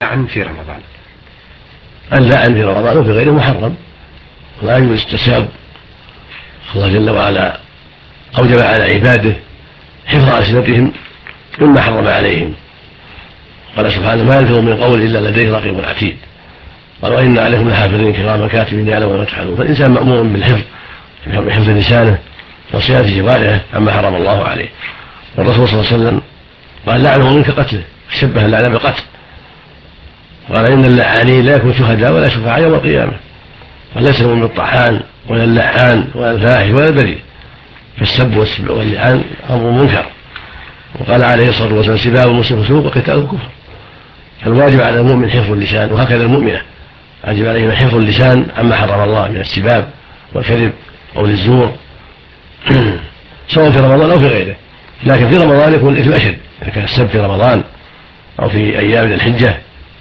اللعن في رمضان. اللعن في رمضان وفي غيره محرم، لا يجوز التساب. الله جل وعلا أوجب على عباده حفظ ألسنتهم مما حرم عليهم، قال سبحانه: ما يلفظ من قول إلا لديه رقيب عتيد. قال: وإن عليكم لحافظين كراما كاتبين يعلمون ما تفعلون. فالإنسان مأمور بالحفظ، بحفظ لسانه وصيانة جوارحه عما حرم الله عليه. والرسول صلى الله عليه وسلم قال: لعنه منك قتله، شبه اللعن بالقتل. قال: إن اللعانين لا يكون شهداء ولا شفعاء يوم القيامة. وليس المؤمن بالطعان ولا اللعان ولا الفاحش ولا البذيء، فالسب واللعان أمر منكر. وقال عليه الصلاة والسلام: سباب المسلم فسوق وقتاله كفر. فالواجب على المؤمن حفظ اللسان، وهكذا المؤمنة واجب عليهم حفظ اللسان عما حرم الله من السباب والكذب أو الزور سواء في رمضان أو في غيره. لكن في رمضان يكون الإثم أشد، إذا كان السب في رمضان أو في أيام الحجة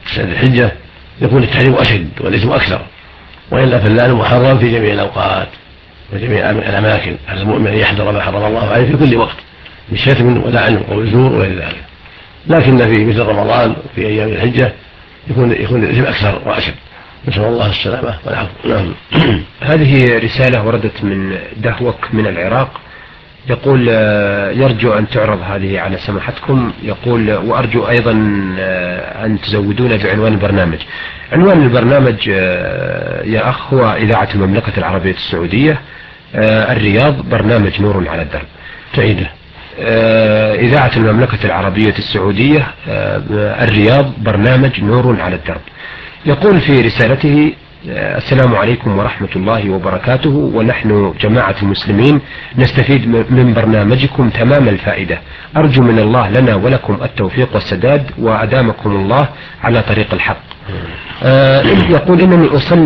يكون التحريم أشد والإثم أكثر. وإلا فاللعن محرم في جميع الأوقات وجميع الأماكن، على المؤمن أن يحذر ما حرم الله عليه في كل وقت من شتم ولعن أو زور وغير ذلك. لكن في مثل رمضان في أيام الحجة يكون الإثم أكثر وأشد، نسأل الله السلامة والعفو. نعم. هذه رسالة وردت من دهوك من العراق، يقول: يرجو أن تعرض هذه على سماحتكم. يقول: وأرجو أيضا أن تزودون بعنوان البرنامج. عنوان البرنامج يا أخ هو إذاعة المملكة العربية السعودية، الرياض، برنامج نور على الدرب. تعيده: إذاعة المملكة العربية السعودية، الرياض، برنامج نور على الدرب. يقول في رسالته: السلام عليكم ورحمة الله وبركاته، ونحن جماعة المسلمين نستفيد من برنامجكم تمام الفائدة. أرجو من الله لنا ولكم التوفيق والسداد، وأدامكم الله على طريق الحق. يقول: إنني أصلي